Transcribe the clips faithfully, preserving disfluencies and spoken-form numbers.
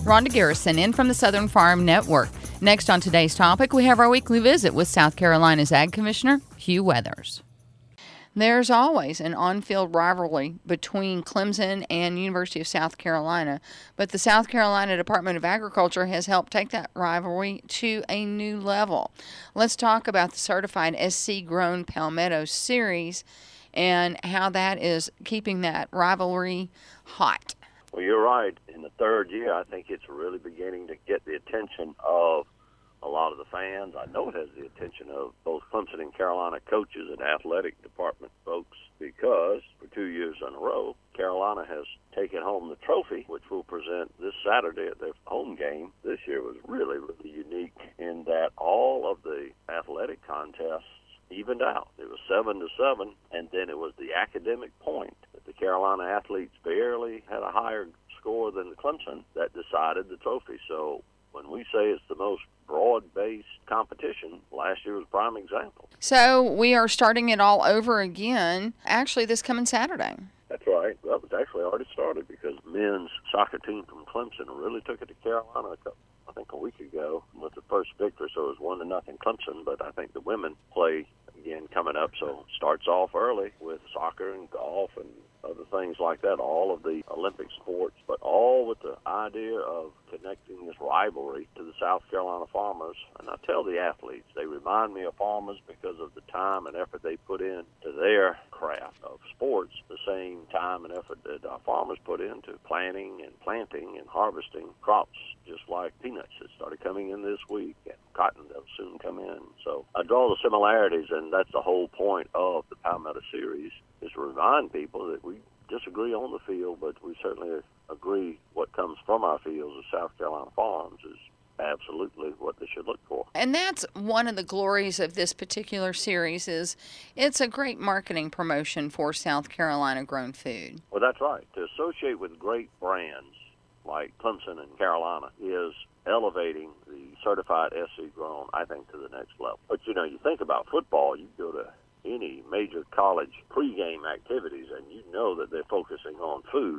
Rhonda Garrison in from the Southern Farm Network. Next on today's topic, we have our weekly visit with South Carolina's Ag Commissioner, Hugh Weathers. There's always an on-field rivalry between Clemson and University of South Carolina, but the South Carolina Department of Agriculture has helped take that rivalry to a new level. Let's talk about the Certified S C Grown Palmetto Series and how that is keeping that rivalry hot. Well, you're right. In the third year, I think it's really beginning to get the attention of a lot of the fans. I know it has the attention of both Clemson and Carolina coaches and athletic department folks because for two years in a row, Carolina has taken home the trophy, which we'll present this Saturday at their home game. This year was really, really unique in that all of the athletic contests evened out. It was seven to seven, and then it was the academic point that the Carolina athletes barely had a higher score than the Clemson that decided the trophy. So when we say it's the most broad-based competition, last year was a prime example. So we are starting it all over again, actually this coming Saturday. That's right. Well, it's actually already started because men's soccer team from Clemson really took it to Carolina, a couple, I think a week ago, with the first victory. So it was one to nothing Clemson, but I think the women play again coming up. So it starts off early with soccer and golf and other things like that, all of the Olympic sports, but all with the idea of connecting this rivalry to the South Carolina farmers. And I tell the athletes, they remind me of farmers because of the time and effort they put in to their craft of sports, the same time and effort that our farmers put into planting and planting and harvesting crops, just like peanuts that started coming in this week, and cotton that will soon come in. So I draw the similarities, and that's the whole point of the Palmetto Series, is to remind people that we disagree on the field, but we certainly agree what comes from our fields of South Carolina farms is absolutely what they should look for. And that's one of the glories of this particular series is it's a great marketing promotion for South Carolina grown food. Well, that's right. To associate with great brands like Clemson and Carolina is elevating the certified S C grown, I think, to the next level. But, you know, you think about football, you go to any major college pregame activities, and you know that they're focusing on food.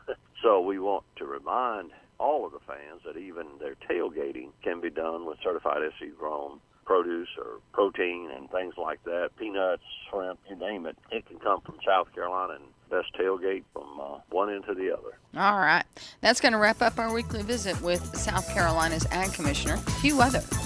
So we want to remind all of the fans that even their tailgating can be done with certified S C grown produce or protein and things like that, peanuts, shrimp, you name it. It can come from South Carolina and best tailgate from uh, one end to the other. All right. That's going to wrap up our weekly visit with South Carolina's Ag Commissioner, Hugh Weathers.